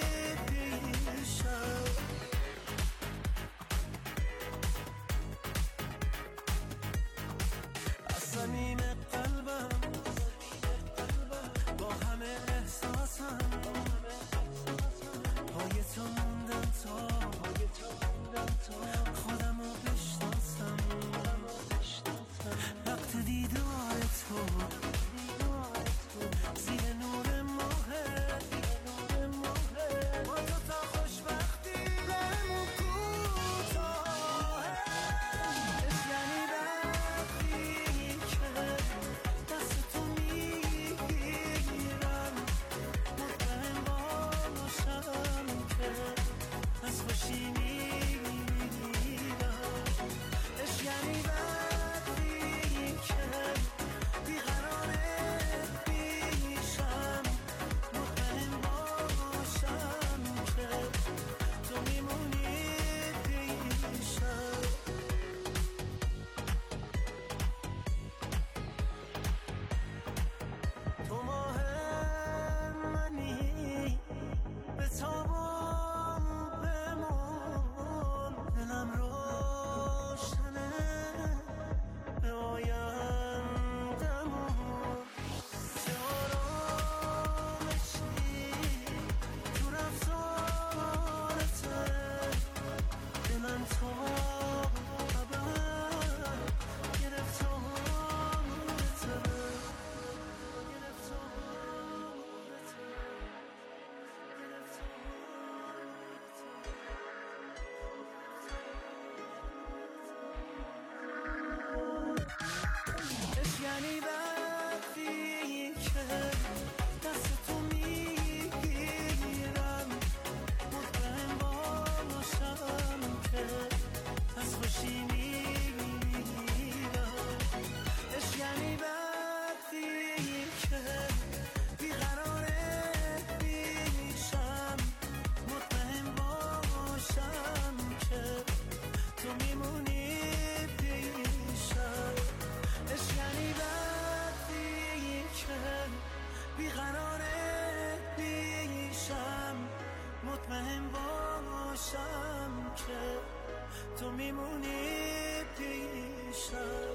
که تو میمونی پیشم.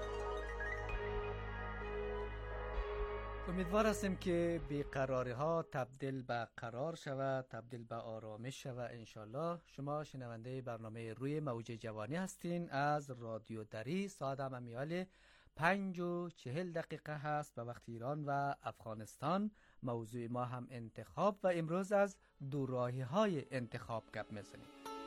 امیدوار هستیم که بیقراری ها تبدیل به قرار شود، تبدیل به آرامش شود انشالله. شما شنونده برنامه روی موج جوانی هستین از رادیو دری. ساعت هم امیال 5:40 هست به وقت ایران و افغانستان. موضوع ما هم انتخاب و امروز از دو راهی های انتخاب گپ میزنیم.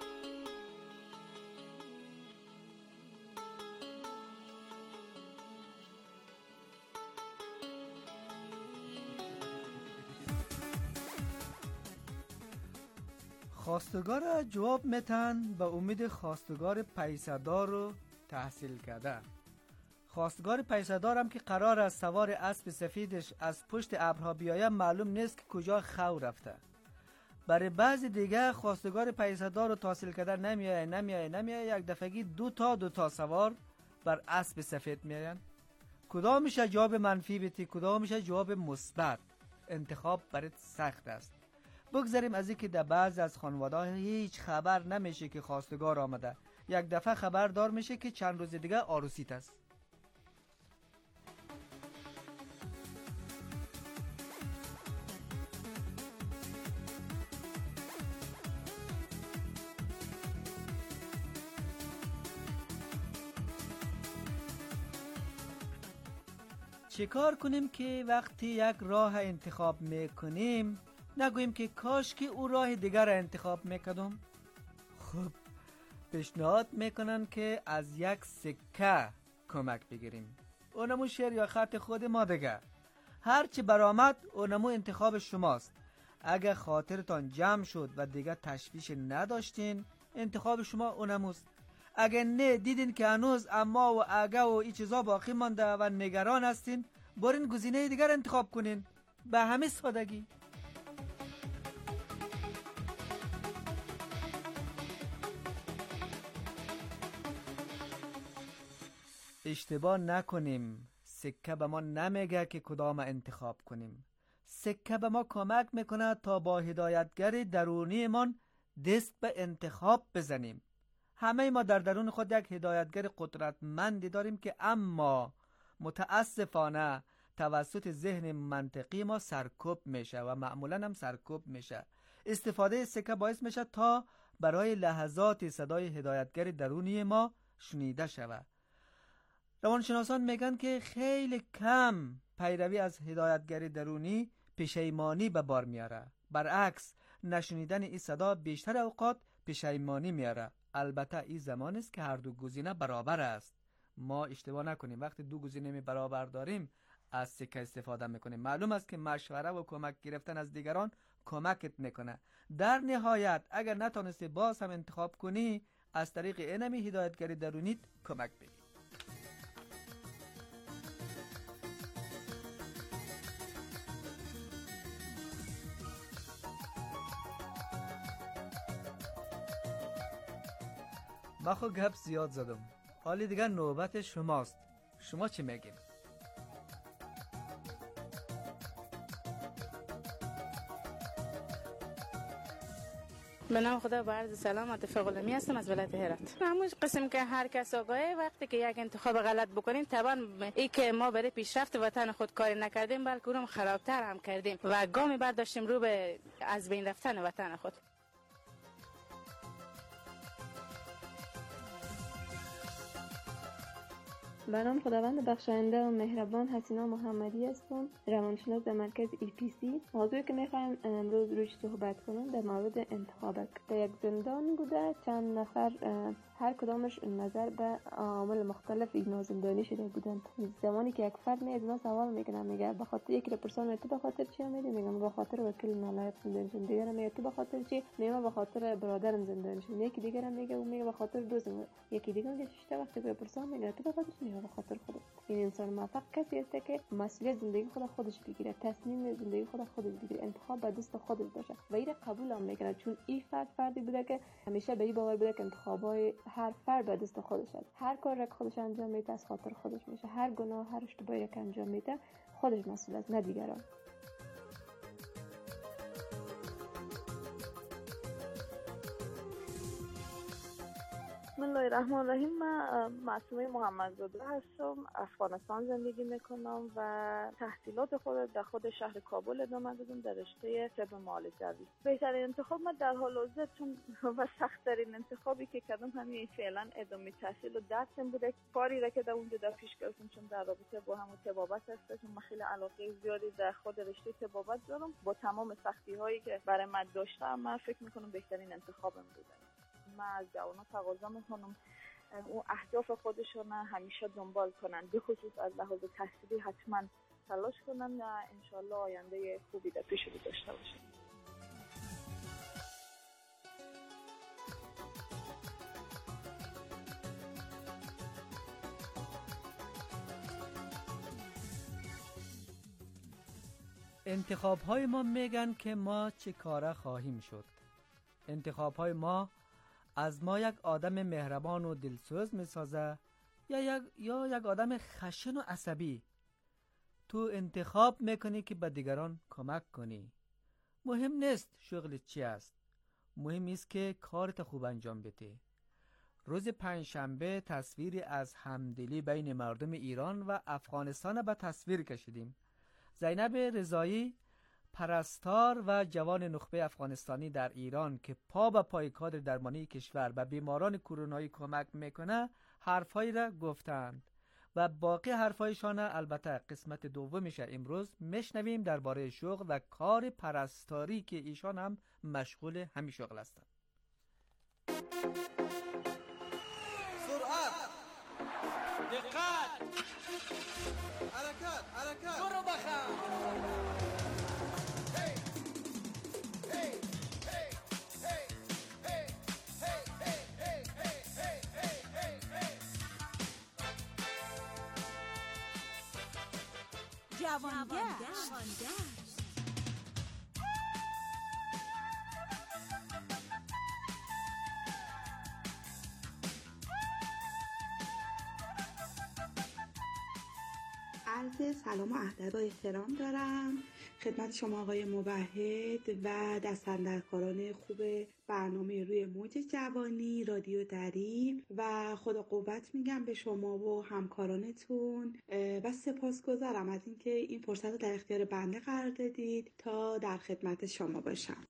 خواستگار جواب میتن به امید خواستگار پیسه‌دار و تحصیل کرده. خواستگار پیسه‌دار هم که قرار است سوار اسب سفیدش از پشت ابرها بیاید معلوم نیست که کجا خو رفته. برای بعضی دیگه خواستگار پیسه‌دار و تحصیل کرده نمیایه یک دفعگی دو تا سوار بر اسب سفید میاین. کدام میشه جواب منفی بیتی، کدام میشه جواب مثبت؟ انتخاب برات سخت است. بگذاریم از اینکه در بعض از خانواده‌ها هیچ خبر نمیشه که خواستگار آمده، یک دفعه خبردار میشه که چند روز دیگه عروسیت است. چیکار کنیم که وقتی یک راه انتخاب میکنیم نگوییم که کاش که او راه دیگر را انتخاب میکردم؟ خب پیشنهاد میکنن که از یک سکه کمک بگیریم. اونمو شعر یا خط خود ما دیگه. هرچی برآمد اونمو انتخاب شماست. اگه خاطرتان جمع شد و دیگه تشویش نداشتین انتخاب شما اونموست. اگه نه دیدین که هنوز اما و اگه و این چیزا باقی مانده و نگران هستین برین گزینه دیگر انتخاب کنین. به همه سادگی. اشتباه نکنیم. سکه به ما نمیگه که کدام انتخاب کنیم. سکه به ما کمک میکنه تا با هدایتگر درونی من دست به انتخاب بزنیم. همه ما در درون خود یک هدایتگر قدرتمندی داریم که اما متاسفانه توسط ذهن منطقی ما سرکوب میشه و معمولا هم سرکوب میشه. استفاده سکه باعث میشه تا برای لحظات صدای هدایتگر درونی ما شنیده شود. روانشناسان میگن که خیلی کم پیروی از هدایتگر درونی پشیمانی به بار میاره. برعکس نشنیدن این صدا بیشتر اوقات پشیمانی میاره. البته این زمان است که هر دو گزینه برابر است. ما اشتباه نکنیم وقتی دو گزینه برابر داریم از سکه استفاده میکنیم. معلوم است که مشوره و کمک گرفتن از دیگران کمکت میکنه. در نهایت اگر نتونستی باز هم انتخاب کنی از طریق اینمی هدایتگر درونیت کمک بگیر. ما خود گپ زیاد زدم. حالی دیگر نوبت شماست. شما چی میگین؟ به نام خدا با عرض سلام. عاطفه غلامی هستم از ولایت هرات. همون قسم که هر کس آگاهه وقتی که یک انتخاب غلط بکنیم طبعا ای که ما برای پیشرفت وطن خود کاری نکردیم بلکه اونم خرابتر هم کردیم و گامی برداشتیم رو به از بین رفتن وطن خود. به نام خداوند بخشاینده و مهربان حسینا محمدی هستم، روانشناس در مرکز EPC. موضوعی که میخوایم امروز روش صحبت کنم در مورد انتخاب است. در یک زندان بوده چند نفر هر کدامش نظر به عوامل مختلف اینا زندانی شده بودند. زمانی که یک فرد میاد اینا سوال میکنه میگه به خاطر یکی پرسان تو به خاطر چی آمدی؟ میگم به خاطر وکیل نالایق زندانی شدم. دیگه میگه تو به خاطر چی؟ میگم به خاطر برادرم زندانی شدم. یکی دیگه میگه او میگه به خاطر دوستم. یکی دیگه میگه شش وقتی به پرسان میگه تو به خاطر چی؟ میگه به خاطر خودت. این انسان موفق کسی است که مسئولیت زندگی خودش بگیره، تصمیم زندگی خودش بگیره، انتخاب به دست خودش باشه و این قبول هم میکنه چون این فردی بوده که همیشه به این باور بوده که انتخابای هر فرد به دست خودش است. هر کار را که خودش انجام میده از خاطر خودش میشه. هر گناه هر اشتباهی که انجام میده خودش مسئول است نه دیگران. الله الرحمن الرحیم. من معصومه محمدزاده هستم، افغانستان زندگی میکنم و تحصیلات خود در خود شهر کابل ادامه دادم در رشته طب معالجوی. بهترین انتخاب من در حال حاضر چون و سخت‌ترین انتخابی که کردم همین فعلا ادامه تحصیل و درسم بوده. کاری را که در اونجا در پیش گرفتم چون در رابطه با همون طبابت هست، چون من خیلی علاقه زیادی در خود رشته طبابت دارم. با تمام سختی‌هایی که برای من داشتم، من فکر می‌کنم بهترین انتخابم بوده. من از جوانان تقاضا میکنم اون اهداف خودشون همیشه دنبال کنن، به خصوص از لحاظ تحصیلی حتما تلاش کنن و انشالله آینده خوبی در پیش رو داشته باشن. انتخاب‌های ما میگن که ما چه کاره خواهیم شد. انتخاب‌های ما از ما یک آدم مهربان و دلسوز میسازه یا یک آدم خشن و عصبی. تو انتخاب میکنی که به دیگران کمک کنی. مهم نیست شغل چی است، مهم است که کارت خوب انجام بده. روز پنجشنبه تصویری از همدلی بین مردم ایران و افغانستان به تصویر کشیدیم. زینب رضایی، پرستار و جوان نخبه افغانستانی در ایران که پا به پای کادر درمانی کشور به بیماران کرونایی کمک میکنه، حرفایی را گفتند و باقی حرفایشان البته قسمت دومش امروز میشنویم درباره شغل و کار پرستاری که ایشان هم مشغول همین شغل هستند. سرعت، دقت، حرکت، برو بخم. جوانگشت. عرض سلام و ادب و احترام دارم خدمت شما آقای موحد و دستاندرکاران خوب برنامه روی موج جوانی رادیو دری و خدا قوت میگم به شما و همکارانتون و سپاسگزارم از اینکه این فرصت رو در اختیار بنده قرار دادید تا در خدمت شما باشم.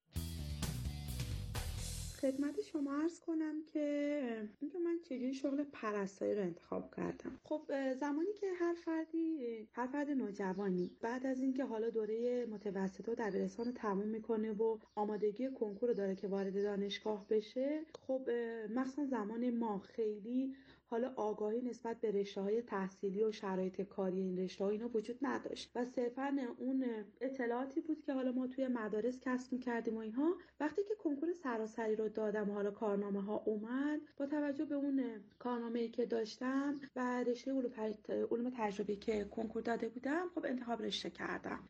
خدمت شما عرض کنم که من چجوری شغل پرستاری رو انتخاب کردم. خب زمانی که هر فرد نوجوانی بعد از اینکه حالا دوره متوسطه و دبیرستان رو تموم میکنه و آمادگی کنکور رو داره که وارد دانشگاه بشه، خب مثلا زمان ما خیلی حالا آگاهی نسبت به رشته‌های تحصیلی و شرایط کاری این رشته‌ها اینا وجود نداشت و صرفاً اون اطلاعاتی بود که حالا ما توی مدارس کسب می‌کردیم و اینها. وقتی که کنکور سراسری رو دادم و حالا کارنامه‌ها اومد، با توجه به اون کارنامه‌ای که داشتم و رشته علوم تجربی که کنکور داده بودم، خب انتخاب رشته کردم.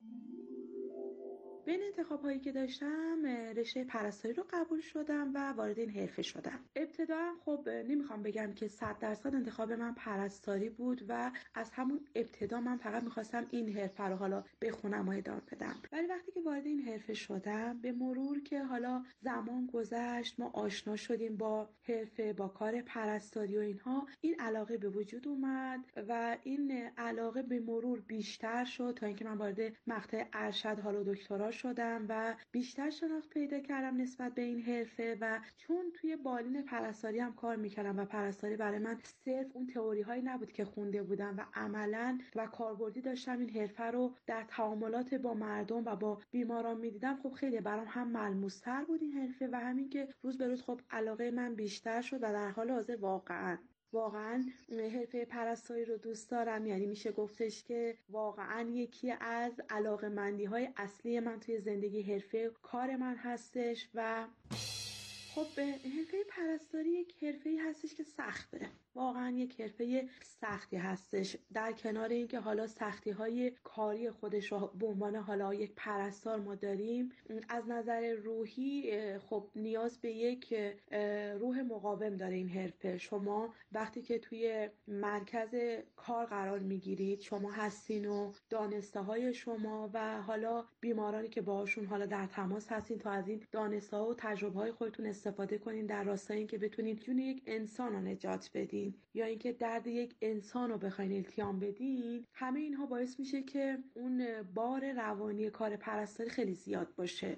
بین انتخاب‌هایی که داشتم رشته پرستاری رو قبول شدم و وارد این حرفه شدم. ابتدا خب نمیخوام بگم که 100% انتخاب من پرستاری بود و از همون ابتدا من فقط میخواستم این حرفه رو حالا بخونم و ادامه بدم. ولی وقتی که وارد این حرفه شدم، به مرور که حالا زمان گذشت، ما آشنا شدیم با حرفه، با کار پرستاری و اینها، این علاقه به وجود اومد و این علاقه به مرور بیشتر شد تا اینکه من وارد مقطع ارشد حالا دکترا شدم و بیشتر شناخت پیدا کردم نسبت به این حرفه و چون توی بالین پرستاری هم کار میکردم و پرستاری برای من صرف اون تئوری هایی نبود که خونده بودم و عملاً و کاربردی داشتم این حرفه رو در تعاملات با مردم و با بیماران میدیدم، خب خیلی برام هم ملموس‌تر بود این حرفه و همین که روز به روز خب علاقه من بیشتر شد و در حال حاضر واقعا حرفه پرستاری رو دوست دارم. یعنی میشه گفتش که واقعا یکی از علاقه‌مندی‌های اصلی من توی زندگی حرفه کار من هستش و خب حرفه پرستاری یک حرفه‌ای هستش که سخته، واقعا یک حرفه سختی هستش. در کنار اینکه حالا سختی‌های کاری خودش رو به عنوان حالا یک پرستار ما داریم، از نظر روحی خب نیاز به یک روح مقاوم داره این حرفه. شما وقتی که توی مرکز کار قرار میگیرید، شما هستین و دانسته‌های شما و حالا بیمارانی که باهاشون حالا در تماس هستین تا از این دانسته‌ها و تجربه‌های خودتون استفاده کنین در راستای اینکه بتونین جون یک انسان رو نجات بدین یا اینکه درد یک انسان رو بخواین التیام بدین، همه اینها باعث میشه که اون بار روانی کار پرستاری خیلی زیاد باشه.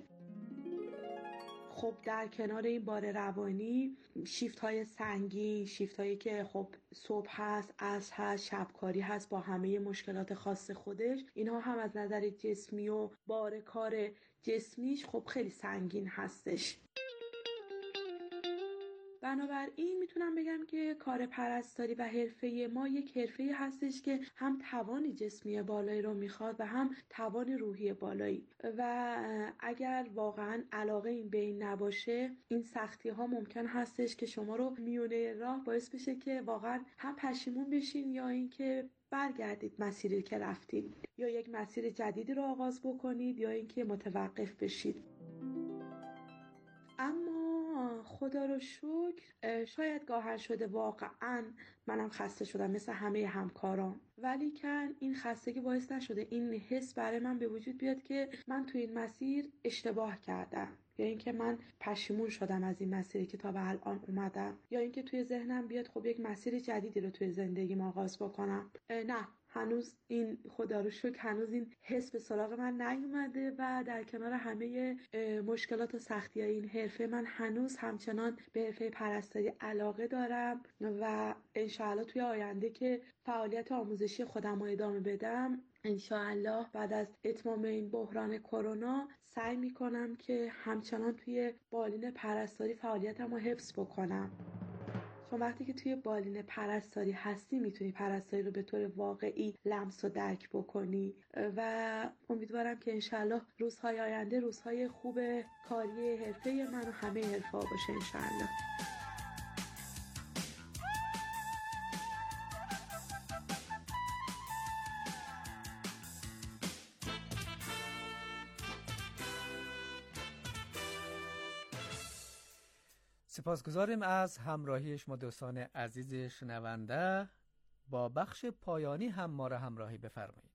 خب در کنار این بار روانی، شیفت های سنگین، شیفت هایی که خب صبح هست، عصر هست، شبکاری هست با همه مشکلات خاص خودش، اینها هم از نظر جسمی و بار کار جسمیش خب خیلی سنگین هستش. بنابراین میتونم بگم که کار پرستاری و حرفه ما یک حرفه هستش که هم توان جسمی بالایی رو میخواد و هم توان روحی بالایی، و اگر واقعا علاقه این بین نباشه، این سختی ها ممکن هستش که شما رو میونه راه باعث بشه که واقعا هم پشیمون بشین یا اینکه برگردید مسیری که رفتید، یا یک مسیر جدیدی رو آغاز بکنید یا اینکه متوقف بشید. اما خدا رو شکر شاید گاهن شده واقعا منم خسته شدم مثل همه همکاران، ولی کن این خستگی باعث نشده این حس برای من به وجود بیاد که من توی این مسیر اشتباه کردم، یا اینکه من پشیمون شدم از این مسیری که تا به الان اومدم، یا اینکه توی ذهنم بیاد خب یک مسیر جدیدی رو توی زندگیم آغاز بکنم. نه، هنوز این خدا رو شکر هنوز این حس به سراغ من نیومده و در کنار همه مشکلات و سختی‌های این حرفه من هنوز همچنان به حرفه پرستاری علاقه دارم و انشاءالله توی آینده که فعالیت آموزشی خودم رو ادامه بدم، انشاءالله بعد از اتمام این بحران کرونا سعی میکنم که همچنان توی بالین پرستاری فعالیتم رو حفظ بکنم. چون وقتی که توی بالین پرستاری هستی میتونی پرستاری رو به طور واقعی لمس و درک بکنی و امیدوارم که انشالله روزهای آینده روزهای خوب کاری حرفه من و همه حرفه‌ها باشه انشالله. سپاسگزاریم از همراهی شما دوستان عزیز شنونده. با بخش پایانی هم ما را همراهی بفرمایید.